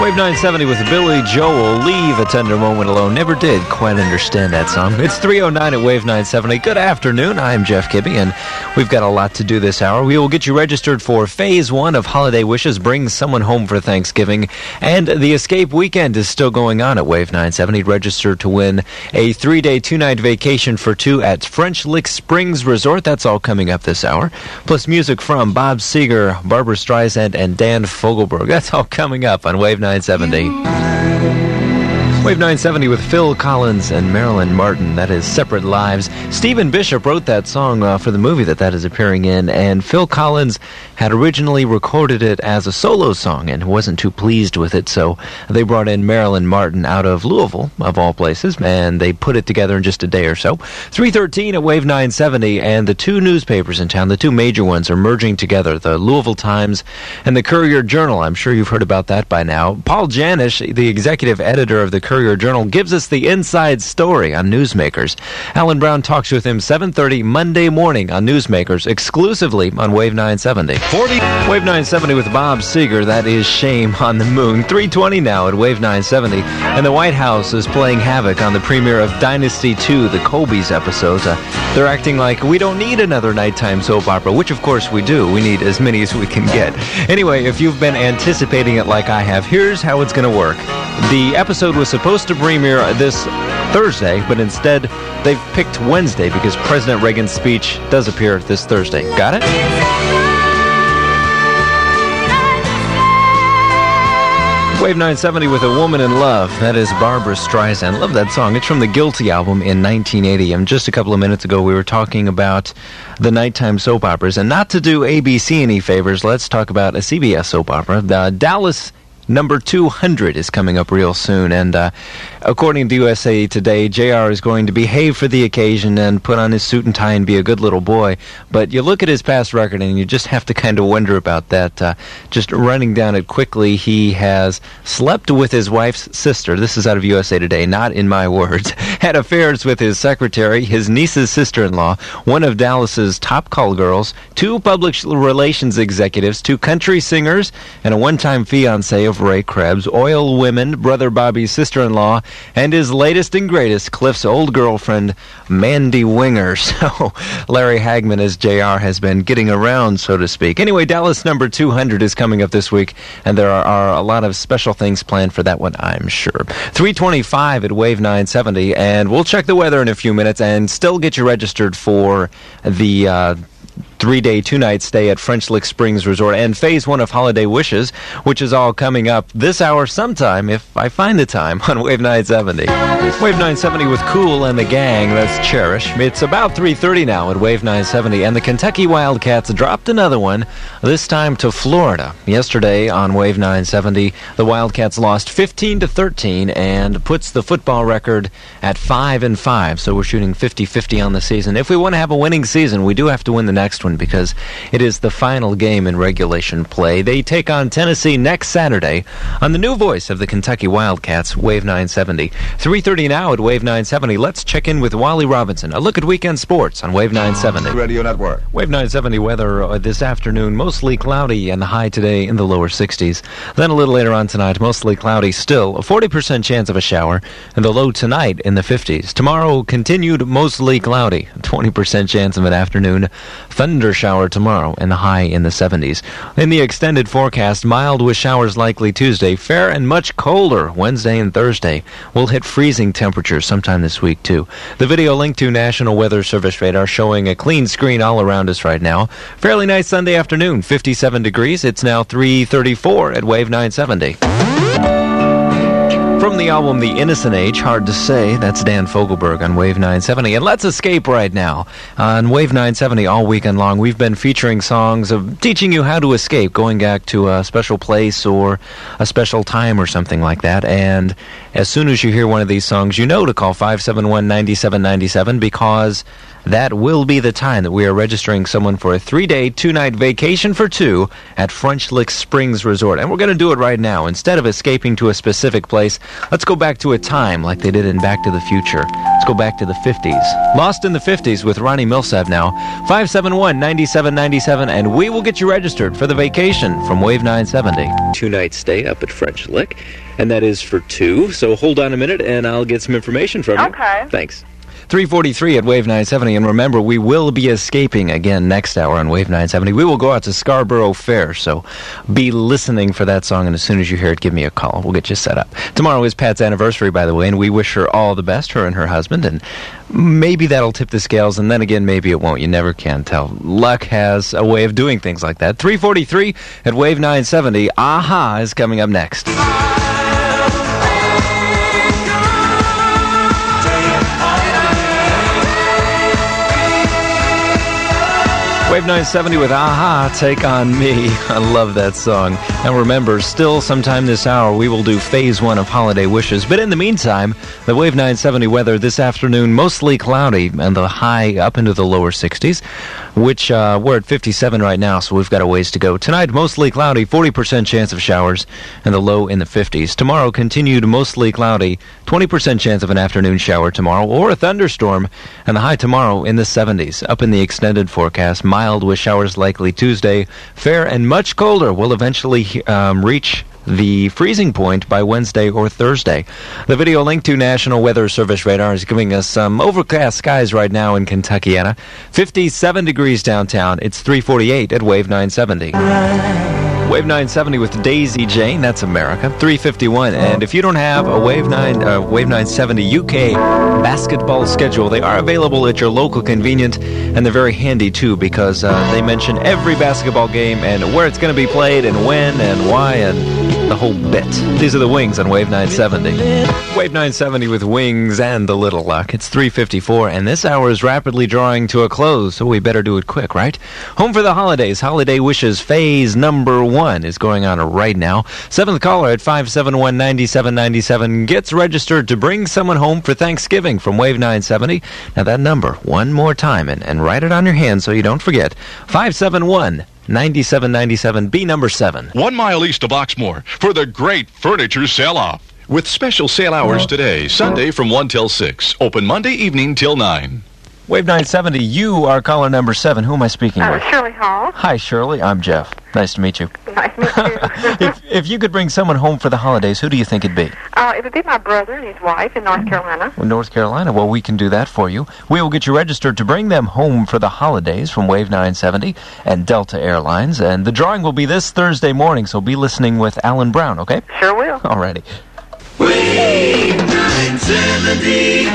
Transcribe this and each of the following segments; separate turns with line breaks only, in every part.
Wave 970 with Billy Joel, Leave a Tender Moment Alone. Never did quite understand that song. It's 3:09 at Wave 970. Good afternoon. I'm Jeff Kibbe, and we've got a lot to do this hour. We will get you registered for Phase 1 of Holiday Wishes, Bring Someone Home for Thanksgiving, and the Escape Weekend is still going on at Wave 970. Register to win a 3-day, 2-night vacation for two at French Lick Springs Resort. That's all coming up this hour. Plus music from Bob Seger, Barbra Streisand, and Dan Fogelberg. That's all coming up on Wave 970. Wave 970 with Phil Collins and Marilyn Martin. That is Separate Lives. Stephen Bishop wrote that song for the movie that is appearing in, and Phil Collins had originally recorded it as a solo song and wasn't too pleased with it, so they brought in Marilyn Martin out of Louisville, of all places, and they put it together in just a day or so. 3:13 at Wave 970, and the two newspapers in town, the two major ones, are merging together, the Louisville Times and the Courier-Journal. I'm sure you've heard about that by now. Paul Janisch, the executive editor of the Courier-Journal, gives us the inside story on Newsmakers. Alan Brown talks with him 7:30 Monday morning on Newsmakers, exclusively on Wave 970. Wave 970 with Bob Seger. That is Shame on the Moon. 3:20 now at Wave 970. And the White House is playing havoc on the premiere of Dynasty 2, the Colby's episodes. They're acting like we don't need another nighttime soap opera, which of course we do. We need as many as we can get. Anyway, if you've been anticipating it like I have, here's how it's going to work. The episode was supposed to premiere this Thursday, but instead they've picked Wednesday because President Reagan's speech does appear this Thursday. Got it? Wave 970 with A Woman in Love. That is Barbra Streisand. Love that song. It's from the Guilty album in 1980. And just a couple of minutes ago, we were talking about the nighttime soap operas. And not to do ABC any favors, let's talk about a CBS soap opera. Dallas Number 200 is coming up real soon, and according to USA Today, JR is going to behave for the occasion and put on his suit and tie and be a good little boy. But you look at his past record, and you just have to kind of wonder about that. Just running down it quickly, he has slept with his wife's sister. This is out of USA Today, not in my words. Had affairs with his secretary, his niece's sister-in-law, one of Dallas's top call girls, two public relations executives, two country singers, and a one-time fiancé of Ray Krebs, oil women, brother Bobby's sister-in-law, and his latest and greatest, Cliff's old girlfriend, Mandy Winger. So Larry Hagman as JR has been getting around, so to speak. Anyway, Dallas Number 200 is coming up this week, and there are a lot of special things planned for that one, I'm sure. 3:25 at Wave 970, and we'll check the weather in a few minutes and still get you registered for the 3-day, 2-night stay at French Lick Springs Resort and Phase 1 of Holiday Wishes, which is all coming up this hour sometime, if I find the time, on Wave 970. Wave 970 with Cool and the Gang, that's Cherish. It's about 3:30 now at Wave 970, and the Kentucky Wildcats dropped another one, this time to Florida. Yesterday on Wave 970, the Wildcats lost 15-13 and puts the football record at 5-5, so we're shooting 50-50 on the season. If we want to have a winning season, we do have to win the next one, because it is the final game in regulation play. They take on Tennessee next Saturday on the new voice of the Kentucky Wildcats, Wave 970. 3:30 now at Wave 970. Let's check in with Wally Robinson. A look at weekend sports on Wave 970.
Radio Network.
Wave 970 weather this afternoon, mostly cloudy, and the high today in the lower 60s. Then a little later on tonight, mostly cloudy still, a 40% chance of a shower, and the low tonight in the 50s. Tomorrow, continued mostly cloudy, 20% chance of an afternoon thunder shower tomorrow, and the high in the 70s. In the extended forecast, mild with showers likely Tuesday, fair and much colder Wednesday and Thursday. We'll hit freezing temperatures sometime this week, too. The video link to National Weather Service radar showing a clean screen all around us right now. Fairly nice Sunday afternoon, 57 degrees. It's now 3:34 at Wave 970. From the album The Innocent Age, Hard to Say, that's Dan Fogelberg on Wave 970. And let's escape right now. On Wave 970 all weekend long, we've been featuring songs of teaching you how to escape, going back to a special place or a special time or something like that. And as soon as you hear one of these songs, you know to call 571-9797, because that will be the time that we are registering someone for a 3-day, 2-night vacation for two at French Lick Springs Resort. And we're going to do it right now. Instead of escaping to a specific place, let's go back to a time like they did in Back to the Future. Let's go back to the 50s. Lost in the 50s with Ronnie Milsap now. 571-9797, and we will get you registered for the vacation from Wave 970. 2-night stay up at French Lick, and that is for two. So hold on a minute, and I'll get some information from you.
Okay.
Thanks. 3:43 at Wave 970, and remember, we will be escaping again next hour on Wave 970. We will go out to Scarborough Fair, so be listening for that song, and as soon as you hear it, give me a call. We'll get you set up. Tomorrow is Pat's anniversary, by the way, and we wish her all the best, her and her husband, and maybe that'll tip the scales, and then again, maybe it won't. You never can tell. Luck has a way of doing things like that. 3:43 at Wave 970. Aha is coming up next. Wave 970 with Aha, Take On Me. I love that song. And remember, still sometime this hour, we will do Phase 1 of Holiday Wishes. But in the meantime, the Wave 970 weather this afternoon, mostly cloudy, and the high up into the lower 60s, which we're at 57 right now, so we've got a ways to go. Tonight, mostly cloudy, 40% chance of showers, and the low in the 50s. Tomorrow, continued mostly cloudy, 20% chance of an afternoon shower tomorrow, or a thunderstorm, and the high tomorrow in the 70s. Up in the extended forecast, mild with showers likely Tuesday. Fair and much colder will eventually reach the freezing point by Wednesday or Thursday. The video link to National Weather Service radar is giving us some overcast skies right now in Kentuckiana. 57 degrees downtown. It's 3:48 at Wave 970. Wave 970 with Daisy Jane, that's America. 3:51, and if you don't have a Wave 970 UK basketball schedule, they are available at your local convenient, and they're very handy too because they mention every basketball game and where it's going to be played and when and why and the whole bit. These are the Wings on Wave 970. Wave 970 with Wings and the Little Luck. It's 3:54, and this hour is rapidly drawing to a close, so we better do it quick, right? Home for the holidays. Holiday Wishes phase number 1 is going on right now. 7th caller at 571-9797 gets registered to bring someone home for Thanksgiving from Wave 970. Now that number, one more time, and write it on your hand so you don't forget. 571-9797, B number 7.
1 mile east of Oxmoor for the great furniture sell-off. With special sale hours today, Sunday from 1 till 6. Open Monday evening till 9.
Wave 970, you are caller number 7. Who am I speaking with?
Shirley Hall.
Hi, Shirley. I'm Jeff. Nice to meet you.
Nice to meet you.
If you could bring someone home for the holidays, who do you think it'd be?
It would be my brother and his wife in North Carolina.
North Carolina. Well, we can do that for you. We will get you registered to bring them home for the holidays from Wave 970 and Delta Airlines. And the drawing will be this Thursday morning, so be listening with Alan Brown, okay?
Sure will.
Alrighty.
Wave 970.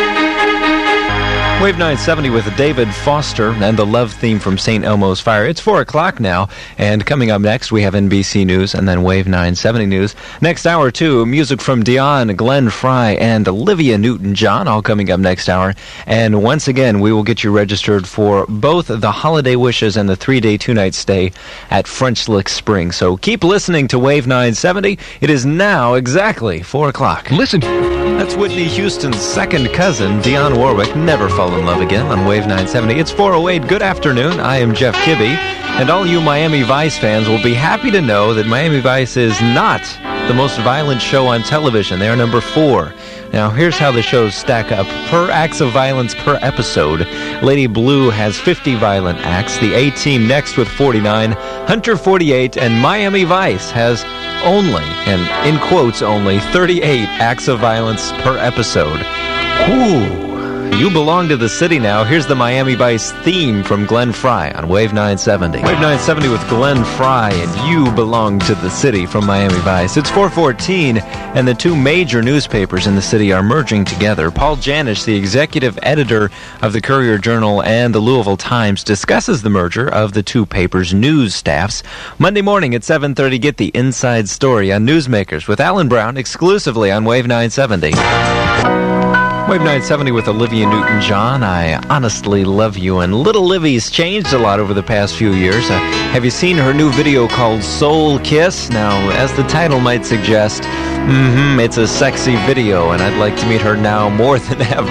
Wave 970 with David Foster and the love theme from St. Elmo's Fire. It's 4 o'clock now, and coming up next, we have NBC News and then Wave 970 News. Next hour, too, music from Dion, Glenn Fry, and Olivia Newton-John, all coming up next hour. And once again, we will get you registered for both the Holiday Wishes and the 3-day, 2-night stay at French Lick Springs. So keep listening to Wave 970. It is now exactly 4 o'clock.
Listen.
That's Whitney Houston's second cousin, Dionne Warwick, Never Fall in Love Again on Wave 970. It's 4:08. Good afternoon. I am Jeff Kibbe, and all you Miami Vice fans will be happy to know that Miami Vice is not the most violent show on television. They are number 4. Now, here's how the shows stack up. Per acts of violence per episode, Lady Blue has 50 violent acts, the A-Team next with 49, Hunter 48, and Miami Vice has only, and in quotes only, 38 acts of violence per episode. Whew. You belong to the city now. Here's the Miami Vice theme from Glenn Fry on Wave 970. Wave 970 with Glenn Fry and You Belong to the City from Miami Vice. It's 4:14, and the two major newspapers in the city are merging together. Paul Janisch, the executive editor of the Courier-Journal and the Louisville Times, discusses the merger of the two papers' news staffs. Monday morning at 7:30, get the inside story on Newsmakers with Alan Brown exclusively on Wave 970. Wave 970 with Olivia Newton-John. I honestly love you. And little Livy's changed a lot over the past few years. Have you seen her new video called Soul Kiss? Now, as the title might suggest, it's a sexy video, and I'd like to meet her now more than ever.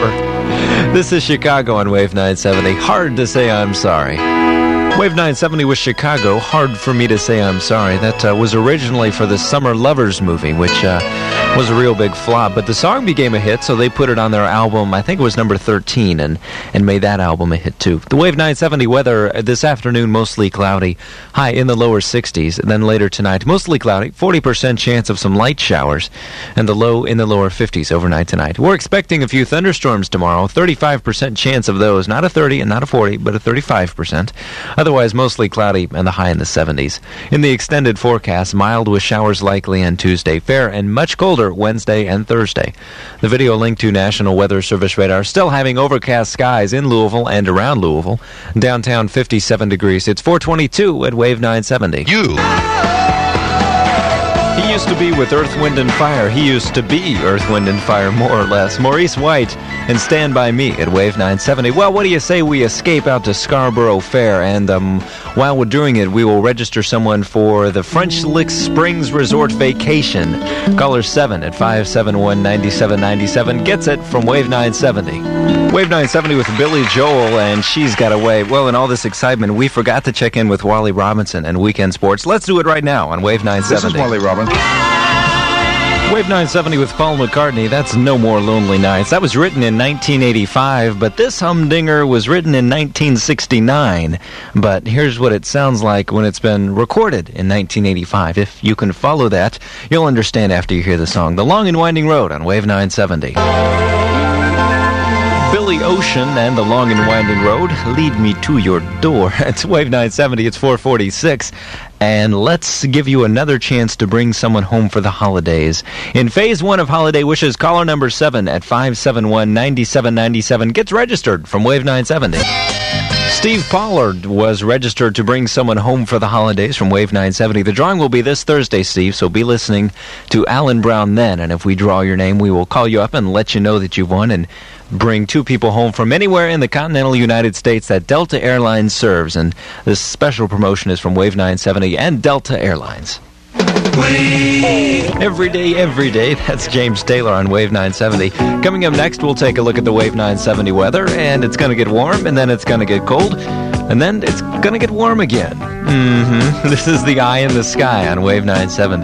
This is Chicago on Wave 970. Hard to say I'm sorry. Wave 970 with Chicago. Hard for me to say I'm sorry. That was originally for the Summer Lovers movie, which was a real big flop. But the song became a hit, so they put it on their album. I think it was number 13, and made that album a hit too. The Wave 970 weather this afternoon, mostly cloudy, high in the lower 60s. And then later tonight, mostly cloudy, 40% chance of some light showers, and the low in the lower 50s overnight tonight. We're expecting a few thunderstorms tomorrow, 35% chance of those. Not a 30 and not a 40, but a 35%. Otherwise, mostly cloudy and the high in the 70s. In the extended forecast, mild with showers likely on Tuesday, fair and much colder Wednesday and Thursday. The video link to National Weather Service radar still having overcast skies in Louisville and around Louisville. Downtown 57 degrees. It's 422 at Wave 970. He used to be with Earth, Wind, and Fire. He used to be Earth, Wind, and Fire, more or less. Maurice White and Stand By Me at Wave 970. Well, what do you say we escape out to Scarborough Fair? And while we're doing it, we will register someone for the French Lick Springs Resort Vacation. Caller 7 at 571-9797 gets it from Wave 970. Wave 970 with Billy Joel, and She's Got Away. Well, in all this excitement, we forgot to check in with Wally Robinson and Weekend Sports. Let's do it right now on Wave 970.
This is Wally Robinson.
Wave 970 with Paul McCartney. That's No More Lonely Nights. That was written in 1985, but this humdinger was written in 1969. But here's what it sounds like when it's been recorded in 1985. If you can follow that, you'll understand after you hear the song. The Long and Winding Road on Wave 970. Billy Ocean and The Long and Winding Road, Lead Me to Your Door. It's Wave 970, it's 446. And let's give you another chance to bring someone home for the holidays. In Phase 1 of Holiday Wishes, caller number 7 at 571-9797 gets registered from Wave 970. Steve Pollard was registered to bring someone home for the holidays from Wave 970. The drawing will be this Thursday, Steve, so be listening to Alan Brown then. And if we draw your name, we will call you up and let you know that you've won and bring 2 people home from anywhere in the continental United States that Delta Airlines serves. And this special promotion is from Wave 970 and Delta Airlines. Every day, that's James Taylor on Wave 970. Coming up next, we'll take a look at the Wave 970 weather, and it's going to get warm, and then it's going to get cold, and then it's going to get warm again. This is the Eye in the Sky on Wave 970.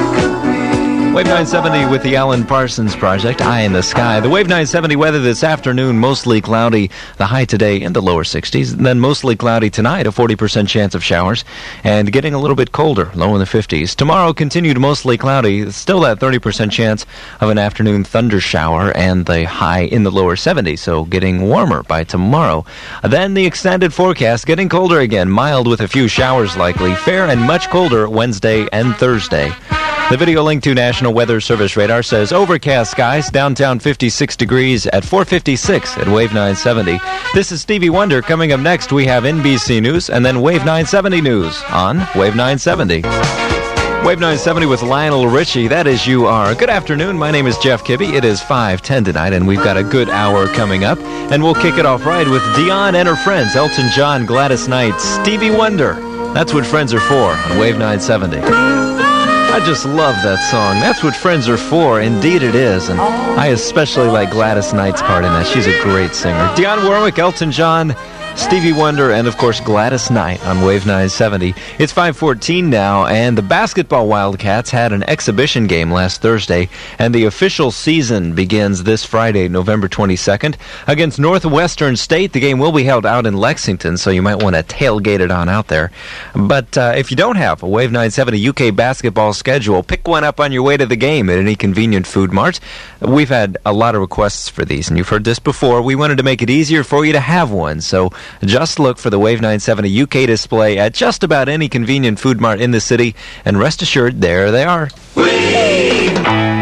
Wave 970 with the Alan Parsons Project, Eye in the Sky. The Wave 970 weather this afternoon, mostly cloudy. The high today in the lower 60s. Then mostly cloudy tonight, a 40% chance of showers. And getting a little bit colder, low in the 50s. Tomorrow, continued mostly cloudy. Still that 30% chance of an afternoon thunder shower. And the high in the lower 70s, so getting warmer by tomorrow. Then the extended forecast, getting colder again. Mild with a few showers likely. Fair and much colder Wednesday and Thursday. The video link to National Weather Service radar says overcast skies, downtown 56 degrees at 456 at Wave 970. This is Stevie Wonder. Coming up next, we have NBC News and then Wave 970 News on Wave 970. Wave 970 with Lionel Richie. That is You Are. Good afternoon. My name is Jeff Kibbe. It is 5:10 tonight, and we've got a good hour coming up. And we'll kick it off right with Dion and her friends, Elton John, Gladys Knight, Stevie Wonder. That's what friends are for on Wave 970. I just love that song. That's what friends are for. Indeed it is. And I especially like Gladys Knight's part in that. She's a great singer. Dionne Warwick, Elton John, Stevie Wonder, and of course Gladys Knight on Wave 970. It's 5:14 now, and the basketball Wildcats had an exhibition game last Thursday, and the official season begins this Friday, November 22nd, against Northwestern State. The game will be held out in Lexington, so you might want to tailgate it on out there. But if you don't have a Wave 970 UK basketball schedule, pick one up on your way to the game at any convenient food mart. We've had a lot of requests for these, and you've heard this before. We wanted to make it easier for you to have one, so just look for the Wave 970 UK display at just about any convenient food mart in the city, and rest assured, there they are. Wave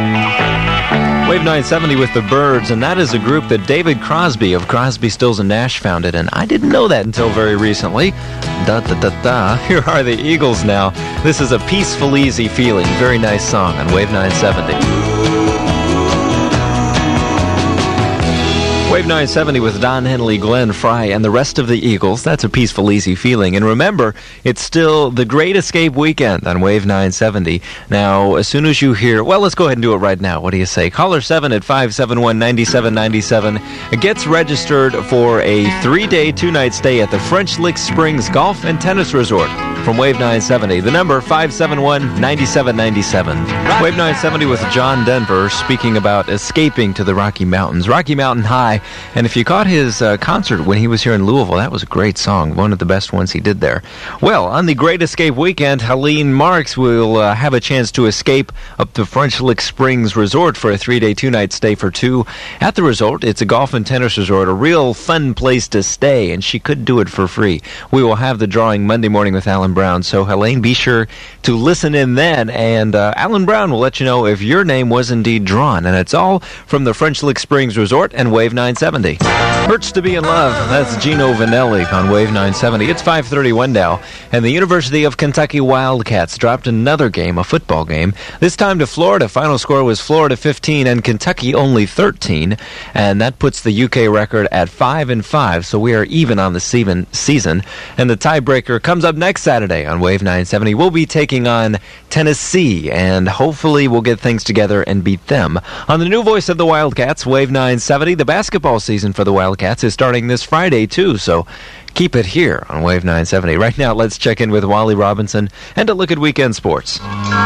970 with the Byrds, and that is a group that David Crosby of Crosby, Stills and Nash founded, and I didn't know that until very recently. Here are the Eagles now. This is A Peaceful Easy Feeling. Very nice song on Wave 970. Wave 970 with Don Henley, Glenn Fry, and the rest of the Eagles. That's a peaceful, easy feeling. And remember, it's still the Great Escape Weekend on Wave 970. Now, as soon as you hear, well, let's go ahead and do it right now. What do you say? Caller 7 at 571-9797 gets registered for a 3-day, 2-night stay at the French Lick Springs Golf and Tennis Resort from Wave 970. The number, 571-9797. Wave 970 with John Denver speaking about escaping to the Rocky Mountains. Rocky Mountain High. And if you caught his concert when he was here in Louisville, that was a great song, one of the best ones he did there. Well, on the Great Escape Weekend, Helene Marks will have a chance to escape up to French Lick Springs Resort for a 3-day, 2-night stay for two at the resort. It's a golf and tennis resort, a real fun place to stay, and she could do it for free. We will have the drawing Monday morning with Alan Brown, so Helene, be sure to listen in then, and Alan Brown will let you know if your name was indeed drawn, and it's all from the French Lick Springs Resort and Wave 970. Hurts to be in love. That's Gino Vanelli on Wave 970. It's 5:31 now, and the University of Kentucky Wildcats dropped another game, a football game, this time to Florida. Final score was Florida 15 and Kentucky only 13, and that puts the UK record at 5-5, so we are even on the season. And the tiebreaker comes up next Saturday on Wave 970. We'll be taking on Tennessee, and hopefully we'll get things together and beat them. On the new voice of the Wildcats, Wave 970, the basketball season for the Wildcats is starting this Friday, too, so keep it here on Wave 970. Right now, let's check in with Wally Robinson and a look at weekend sports.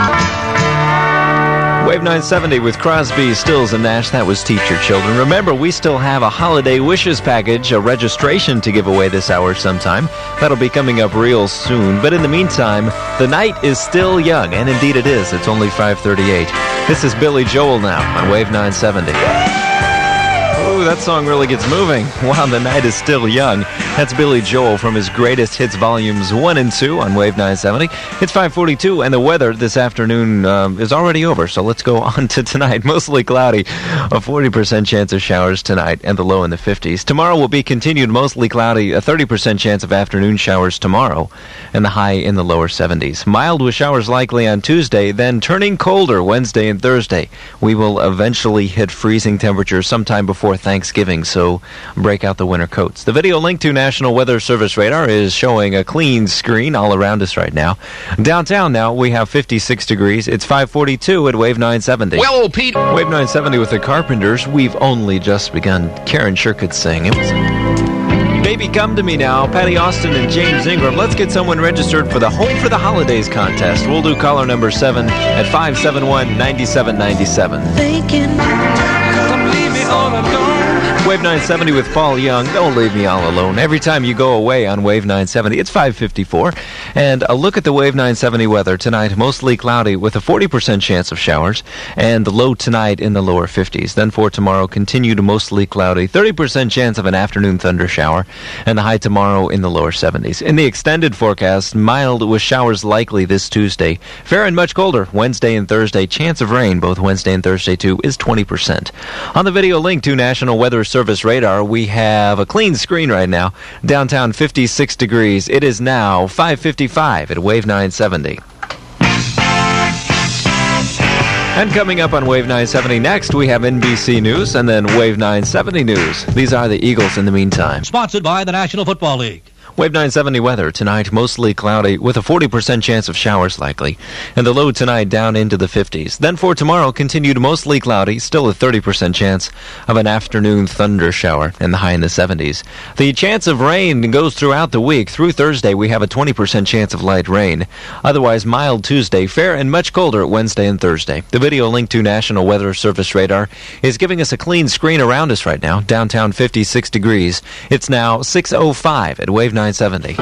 Wave 970 with Crosby, Stills, and Nash. That was Teach Your Children. Remember, we still have a Holiday Wishes package, a registration to give away this hour sometime. That'll be coming up real soon. But in the meantime, the night is still young, and indeed it is. It's only 5:38. This is Billy Joel now on Wave 970. Ooh, that song really gets moving. While the night is still young. That's Billy Joel from his Greatest Hits Volumes 1 and 2 on Wave 970. It's 5:42, and the weather this afternoon is already over, so let's go on to tonight. Mostly cloudy, a 40% chance of showers tonight, and the low in the 50s. Tomorrow will be continued mostly cloudy, a 30% chance of afternoon showers tomorrow, and the high in the lower 70s. Mild with showers likely on Tuesday, then turning colder Wednesday and Thursday. We will eventually hit freezing temperatures sometime before Thanksgiving, so break out the winter coats. The video link to National Weather Service radar is showing a clean screen all around us right now. Downtown now, we have 56 degrees. It's 5:42 at Wave 970.
Well, Pete.
Wave 970 with the Carpenters. We've only just begun. Karen sure could sing. It was Baby Come to Me Now, Patty Austin and James Ingram. Let's get someone registered for the Home for the Holidays contest. We'll do caller number 7 at 571-9797. Wave 970 with Paul Young. Don't leave me all alone. Every time you go away on Wave 970, it's 5:54. And a look at the Wave 970 weather tonight. Mostly cloudy with a 40% chance of showers. And the low tonight in the lower 50s. Then for tomorrow, continued mostly cloudy. 30% chance of an afternoon thunder shower. And the high tomorrow in the lower 70s. In the extended forecast, mild with showers likely this Tuesday. Fair and much colder Wednesday and Thursday. Chance of rain both Wednesday and Thursday too is 20%. On the video link to National Weather Service radar, we have a clean screen right now. Downtown 56 degrees. It is now 5:55 at Wave 970. And coming up on Wave 970 next, we have NBC News and then Wave 970 News. These are the Eagles in the meantime.
Sponsored by the National Football League.
Wave 970 weather tonight, mostly cloudy with a 40% chance of showers likely. And the low tonight down into the 50s. Then for tomorrow, continued mostly cloudy, still a 30% chance of an afternoon thunder shower, and the high in the 70s. The chance of rain goes throughout the week. Through Thursday, we have a 20% chance of light rain. Otherwise, mild Tuesday, fair and much colder Wednesday and Thursday. The video link to National Weather Service radar is giving us a clean screen around us right now. Downtown 56 degrees. It's now 6:05 at Wave 970.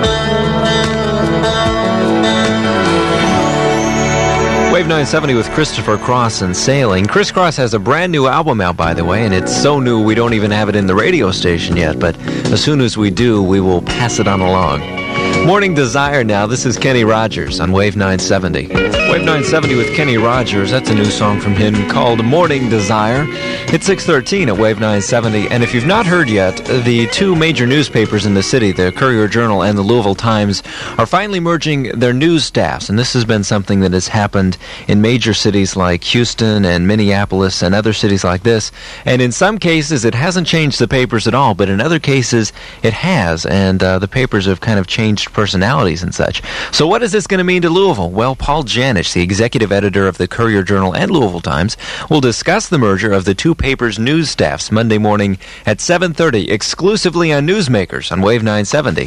Wave 970 with Christopher Cross and Sailing. Chris Cross has a brand new album out, by the way, and it's so new we don't even have it in the radio station yet, but as soon as we do, we will pass it on along. Morning Desire now. This is Kenny Rogers on Wave 970. Wave 970 with Kenny Rogers. That's a new song from him called Morning Desire. It's 6:13 at Wave 970. And if you've not heard yet, the two major newspapers in the city, the Courier-Journal and the Louisville Times, are finally merging their news staffs. And this has been something that has happened in major cities like Houston and Minneapolis and other cities like this. And in some cases, it hasn't changed the papers at all. But in other cases, it has. And the papers have kind of changed personalities and such. So what is this going to mean to Louisville? Well, Paul Janich, the executive editor of the Courier-Journal and Louisville Times, will discuss the merger of the two papers' news staffs Monday morning at 7:30, exclusively on Newsmakers on Wave 970.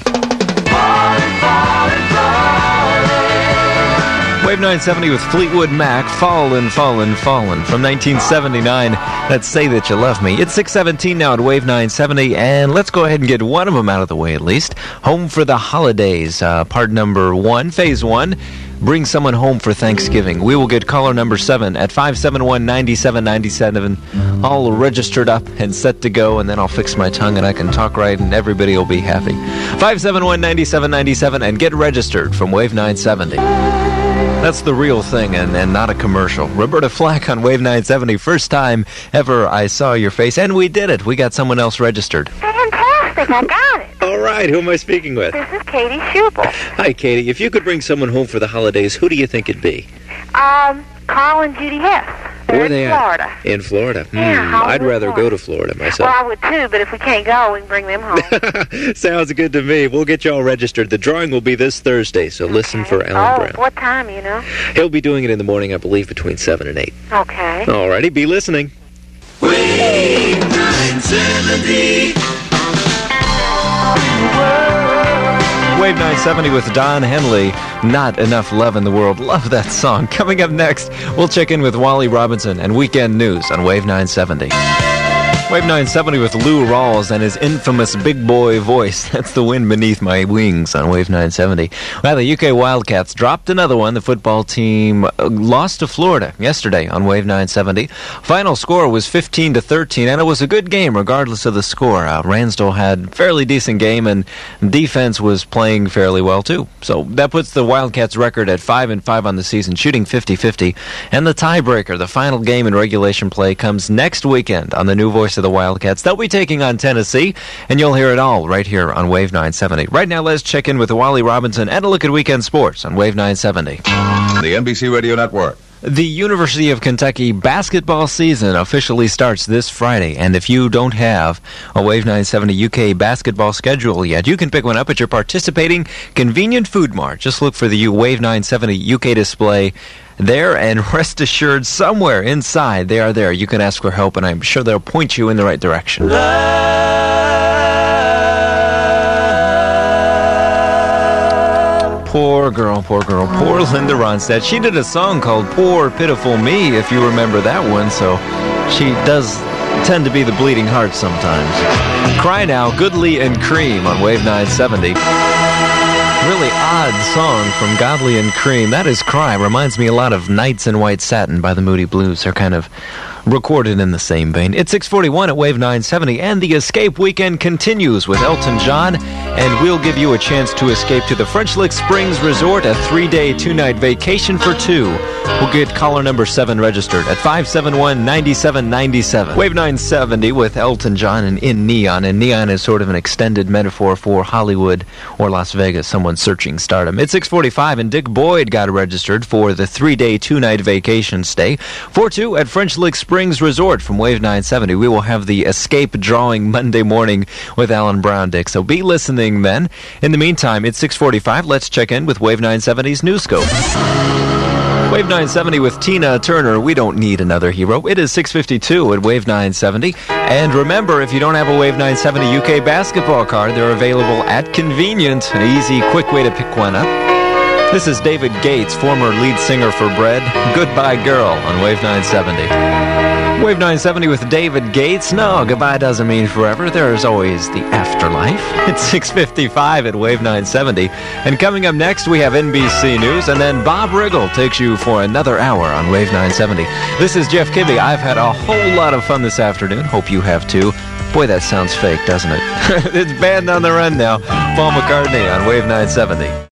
Wave 970 with Fleetwood Mac, Fallin', Fallin', Fallin', from 1979. That's Say That You Love Me. It's 6:17 now at Wave 970, and let's go ahead and get one of them out of the way at least. Home for the Holidays, part number 1, phase 1. Bring someone home for Thanksgiving. We will get caller number 7 at 571-9797, all registered up and set to go, and then I'll fix my tongue and I can talk right and everybody will be happy. 571-9797 and get registered from Wave 970. That's the real thing and not a commercial. Roberta Flack on Wave 970. First time ever I saw your face, and we did it. We got someone else registered.
Fantastic, I got it.
All right, who am I speaking with?
This is Katie Schubel.
Hi, Katie. If you could bring someone home for the holidays, who do you think it'd be?
Carl and Judy Hess. They're in Florida.
In Florida?
Yeah,
I'd rather go to Florida myself.
Well, I would too, but if we can't go, we can bring them home.
Sounds good to me. We'll get you all registered. The drawing will be this Thursday, so listen for Alan Brown.
What time, you know?
He'll be doing it in the morning, I believe, between 7 and 8.
Okay.
All righty, be listening.
Wave 970.
Wave 970 with Don Henley. Not Enough Love in the World. Love that song. Coming up next, we'll check in with Wally Robinson and Weekend News on Wave 970. Wave 970 with Lou Rawls and his infamous big boy voice. That's The Wind Beneath My Wings on Wave 970. Well, the UK Wildcats dropped another one. The football team lost to Florida yesterday on Wave 970. Final score was 15-13, and it was a good game regardless of the score. Ransdell had a fairly decent game, and defense was playing fairly well too. So that puts the Wildcats' record at 5-5 on the season, shooting 50-50. And the tiebreaker, the final game in regulation play, comes next weekend on the new voice of the Wildcats. They'll be taking on Tennessee, and you'll hear it all right here on Wave 970. Right now, let's check in with Wally Robinson and a look at weekend sports on Wave 970.
The NBC Radio Network.
The University of Kentucky basketball season officially starts this Friday, and if you don't have a Wave 970 UK basketball schedule yet, you can pick one up at your participating convenient food mart. Just look for the Wave 970 UK display there, and rest assured, somewhere inside they are there. You can ask for help, and I'm sure they'll point you in the right direction. Poor girl, poor Linda Ronstadt. She did a song called Poor Pitiful Me, if you remember that one, so she does tend to be the bleeding heart sometimes. Cry Now, Goodly and Cream on Wave 970. Really odd song from Godly and Cream. That is Cry. Reminds me a lot of Nights in White Satin by the Moody Blues. They're kind of recorded in the same vein. It's 6:41 at Wave 970, and the Escape Weekend continues with Elton John, and we'll give you a chance to escape to the French Lick Springs Resort, a 3-day, 2-night vacation for 2. We'll get caller number 7 registered at 571-9797. Wave 970 with Elton John and In Neon, and neon is sort of an extended metaphor for Hollywood or Las Vegas, someone searching stardom. It's 6:45, and Dick Boyd got registered for the 3-day, 2-night vacation stay for 2 at French Lick Springs Resort from Wave 970. We will have the Escape drawing Monday morning with Alan Brown, Dick, so be listening then. In the meantime, it's 6:45. Let's check in with Wave 970's News Scope. Wave 970 with Tina Turner, We Don't Need Another Hero. It is 6:52 at Wave 970. And remember, if you don't have a Wave 970 UK basketball card, they're available at Convenient. An easy, quick way to pick one up. This is David Gates, former lead singer for Bread. Goodbye Girl on Wave 970. Wave 970 with David Gates. No, goodbye doesn't mean forever. There is always the afterlife. It's 6:55 at Wave 970. And coming up next, we have NBC News, and then Bob Riggle takes you for another hour on Wave 970. This is Jeff Kibbe. I've had a whole lot of fun this afternoon. Hope you have too. Boy, that sounds fake, doesn't it? It's Band on the Run now. Paul McCartney on Wave 970.